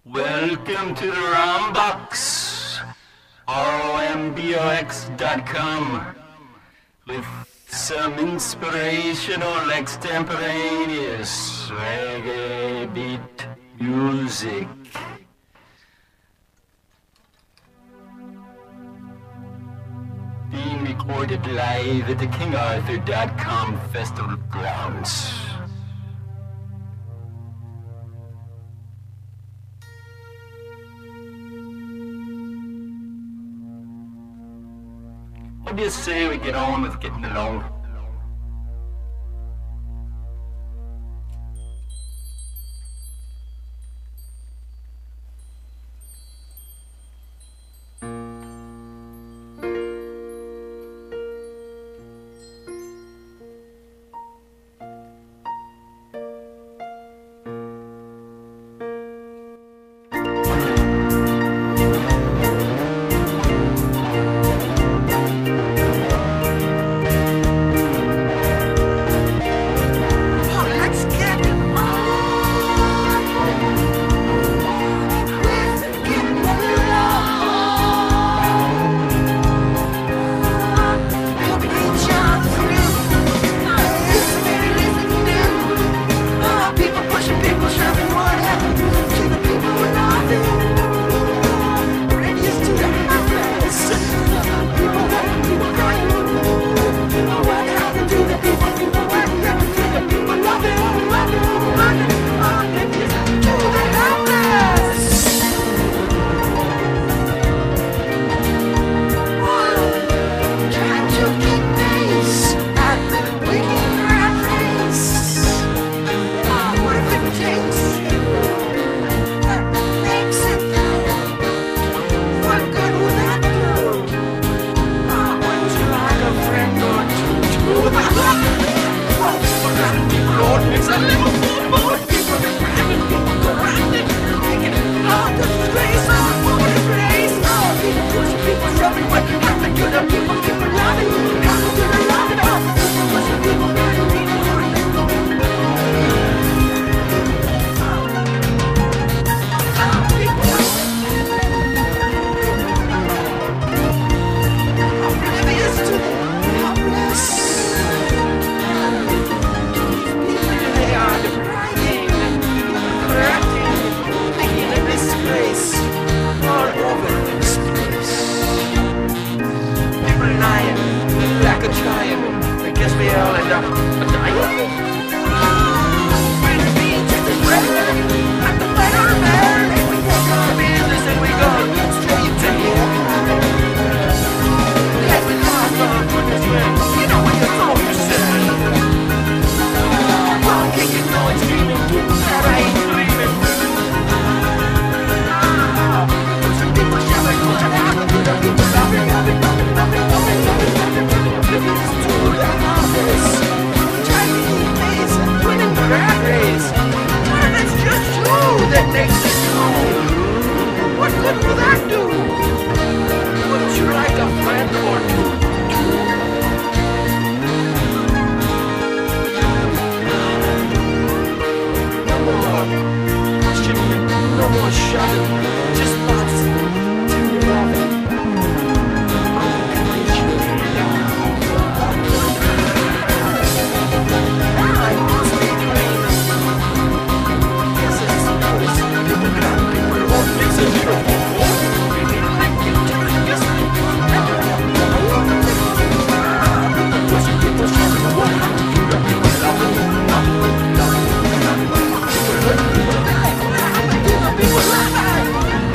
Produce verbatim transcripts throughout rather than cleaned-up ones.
Welcome to the Rombox, R O M B O X dot com, with some inspirational extemporaneous reggae beat music. Being recorded live at the King Arthur dot com festival grounds. What do you say we get on with getting along? People laugh at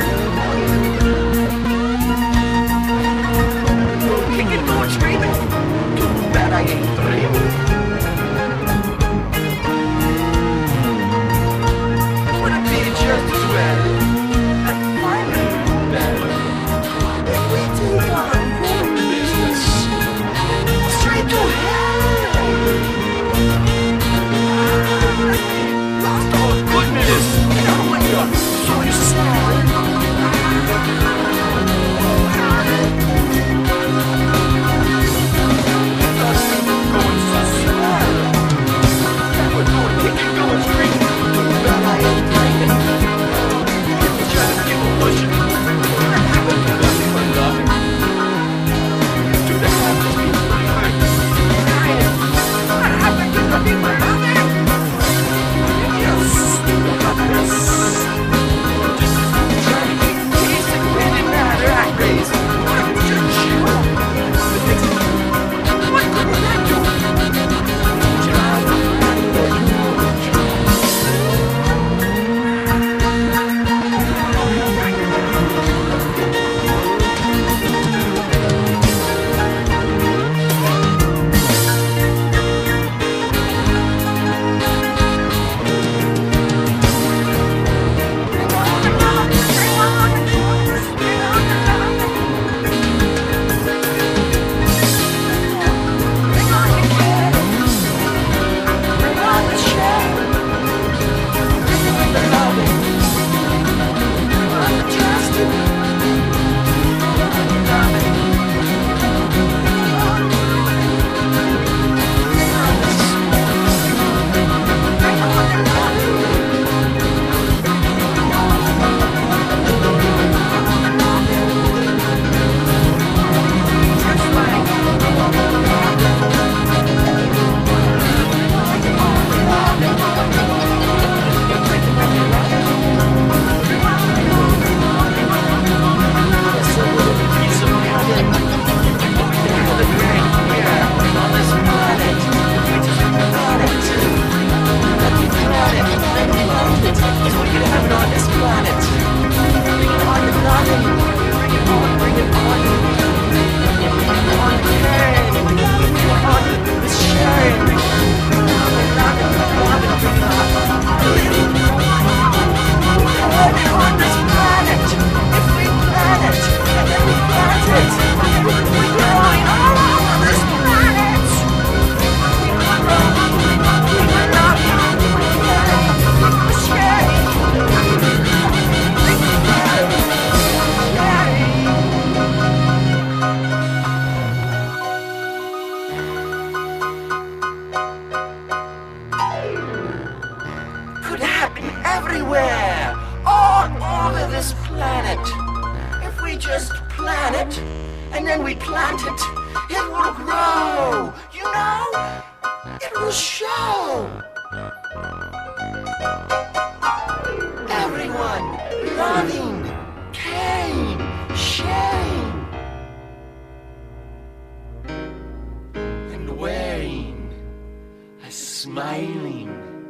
everywhere, all over this planet. If we just plan it, and then we plant it, it will grow, you know? It will show. Everyone loving, caring, sharing, and wearing a smiling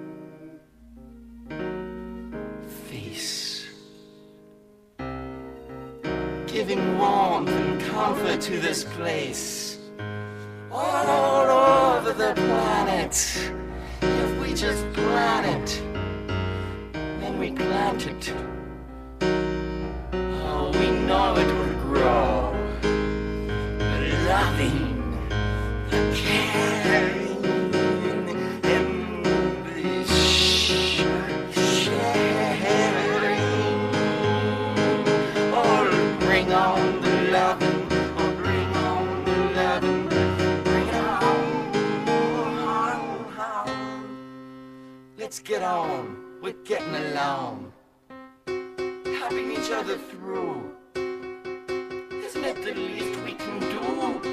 face, giving warmth and comfort to this place, all over the planet. If we just plan it, then we plant it, oh, we know it will grow. Loving, caring, and sharing. Oh, bring on the loving, oh, bring on the loving, bring it on, on, on. Let's get on, we're getting along, helping each other through. Isn't it the least we can do?